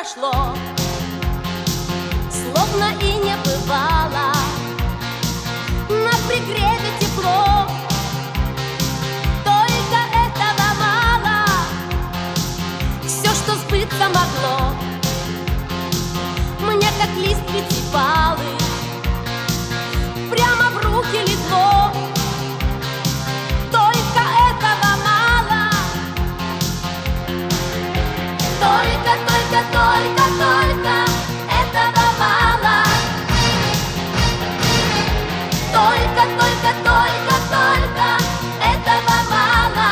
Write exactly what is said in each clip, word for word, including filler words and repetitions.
прошло, словно и не бывало. На пригреве тепло, только этого мало. Все, что сбыться могло, мне как лист пятипалый прямо в руки легло. Только этого мало. Только, только, только, только этого мало. Только, только, только, только этого мало.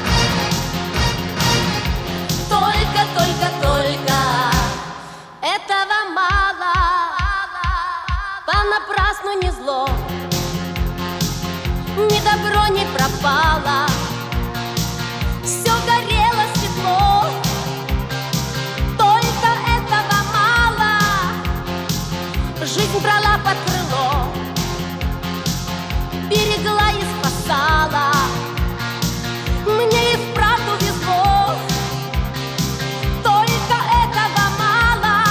Только, только, только этого мало. Понапрасну не зло, ни добро не пропало. Все горело светло, только этого мало. Жизнь брала под крыло, берегла и спасала. Мне и вправду везло, только этого мало.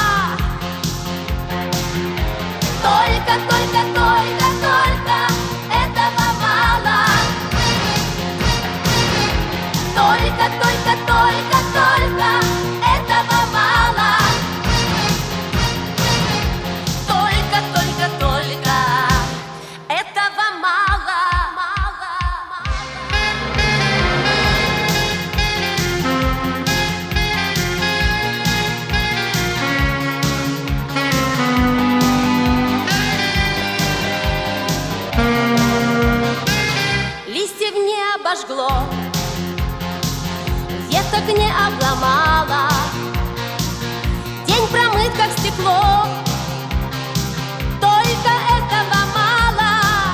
Только, только, только, только этого мало. Только, только, только, только этого мало. Только, только, только этого мало. Листьев не обожгло, веток не обломало. День промыт, как стекло, только этого мало.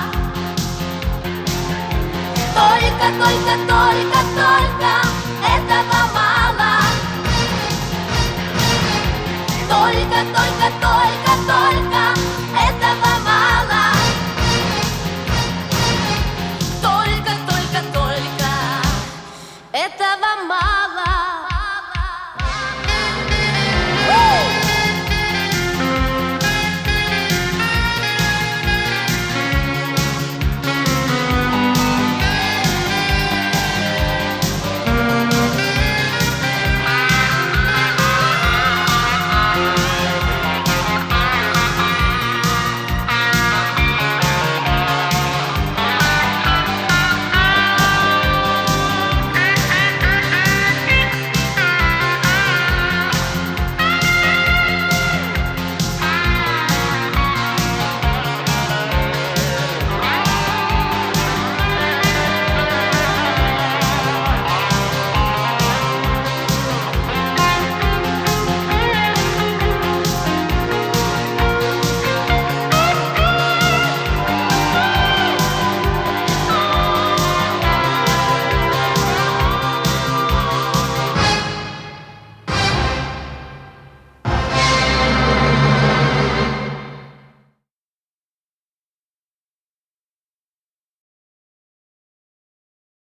Только, только, только, только этого мало. Только, только, только, только этого мало. Только, только, только этого мало.